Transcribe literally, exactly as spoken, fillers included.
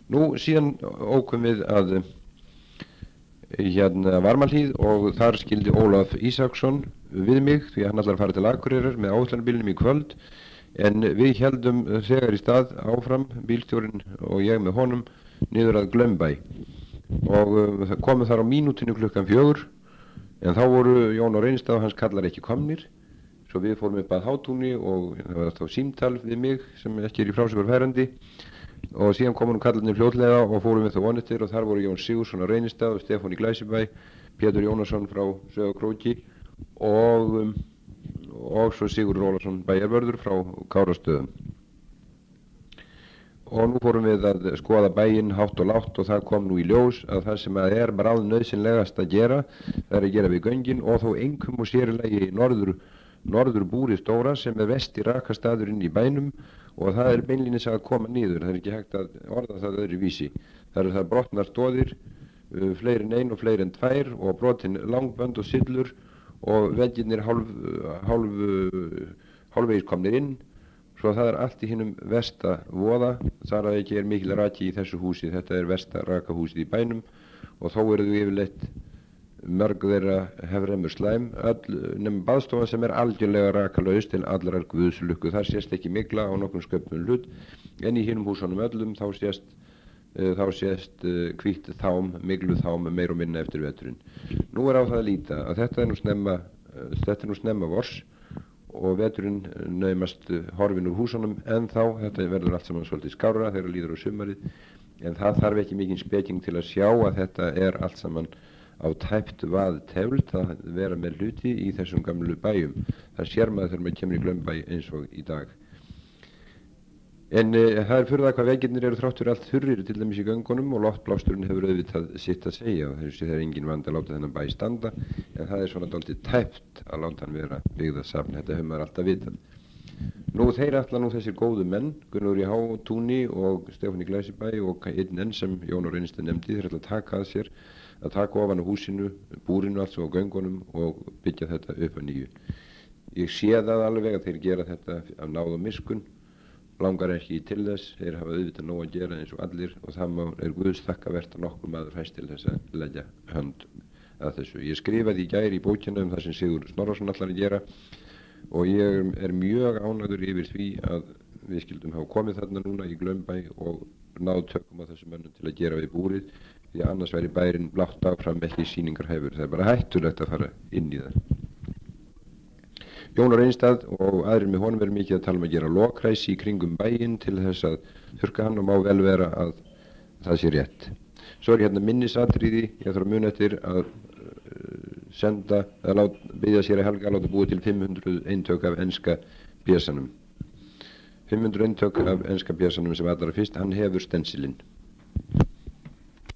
Nú síðan ókum við að hérna Varmahlíð og þar skildi Ólaf Ísaksson við mig því hann ætlar að fara til Akureyrar með áætlunarbílnum í kvöld, en við héldum þegar í stað áfram, bílstjórinn og ég með honum, niður að Glaumbæ og uh, komum þar á mínútinu klukkan fjögur, en þá voru Jón og Reynistad og hans kallar ekki komnir, svo við fórum upp að Hátúni og það var þá símtal við mig sem ekki er í frásögur færandi, og síðan komum kallarnir fljótlega og fórum við þá vonettir og þar voru Jón Sigurðsson á Reynistad og Stefán í Glæsibæ, Pétur Jónasson frá Sauðárkróki og, um, og svo Sigurður Ólafsson bæjarvörður frá Kárastöðum. Og nú fórum við að skoða bæinn hátt og látt og það kom nú í ljós að það sem að er bráðnauðsynlegast að gera, það er að gera við göngin og þó einkum og sérilegi norður, norður búrið stóra sem er vesti rakastaðurinn í bænum, og það er beinlínis að koma niður, það er ekki hægt að orða það öðru vísi. Það eru það brotnar stóðir, uh, fleiri en ein og fleiri en tvær og brotin langbönd og syllur og veggirnir hálf, hálf, hálfvegis komnir inn, svo það er allt í hinum versta voða. Þar að ekki er mikil raki í þessu húsi, þetta er versta rakahúsið í bænum og þó eru þau yfirleitt mörg þeirra hefremur slæm, öll nefnum baðstofan sem er algjörlega rakalaust til allrar guðslukku. Það sést ekki mygla á nokkrum sköpnum hlut, en í hinum húsunum öllum þá sést, uh, þá sést uh, hvítt þám, myglu þám meir og minna eftir veturinn. Nú er á það að líta að þetta er nú snemma, uh, þetta er nú snemma vors og veturinn naumast horfin úr húsunum, en þá, þetta verður allt saman svolítið skárra þegar líður á sumarið, en það þarf ekki mikinn speking til að sjá að þetta er allt saman á tæpt vað teflt að vera með hluti í þessum gamlu bæjum. Það sér maður þegar maður kemur í Glaumbæ eins og í dag. En e, það er furða hvað veggirnir eru þráttur allt þurrir til dæmis í göngunum og loftblásturinn hefur auðvitað sitt að segja og þessi það er engin vandi að láta þennan bæ standa, en það er svona dálítið tæpt að láta hann vera byggðasafn, þetta hefur maður alltaf vitað. Nú þeir ætla nú þessir góðu menn, Gunnur í Hátúni og Stefán í Glæsibæ og einn enn sem Jón og Reynistad nefndi, þeir ætla að taka að sér að taka ofan á húsinu, búrinu alls og göngunum og byggja þetta upp að nýju. Ég sé það alveg að þeir gera þetta af náð og miskun, langar ekki til þess, þeir hafa auðvitað nóg að gera eins og allir og það má, er Guðs þakkavert að nokkur maður fæst til þess að leggja hönd að þessu. Ég skrifaði í gær í bókina um það sem Sigurður Snorrason ætlar að gera og ég er mjög ánægður yfir því að við skildum hafa komið þarna núna í Glaumbæ og náð tökum á þessum mönnum til að gera við búrið, því að annars væri bærin blátt áfram ekki sýningar hefur, það er bara hættulegt að fara inn í það. Jón og Reynistad og aðrir með honum verður mikið að tala um að gera lokræsi í kringum bæinn til þess að þurrka hann og má vel vera að það sé rétt. Svo er hérna minnisatriði, ég þarf að muna eftir að uh, senda, að lát, byggja sér að Helga að láta búið til fimm hundruð eintök af enska bjössanum. fimm hundruð eintök af enska bjössanum sem allra fyrst, hann hefur stensilinn.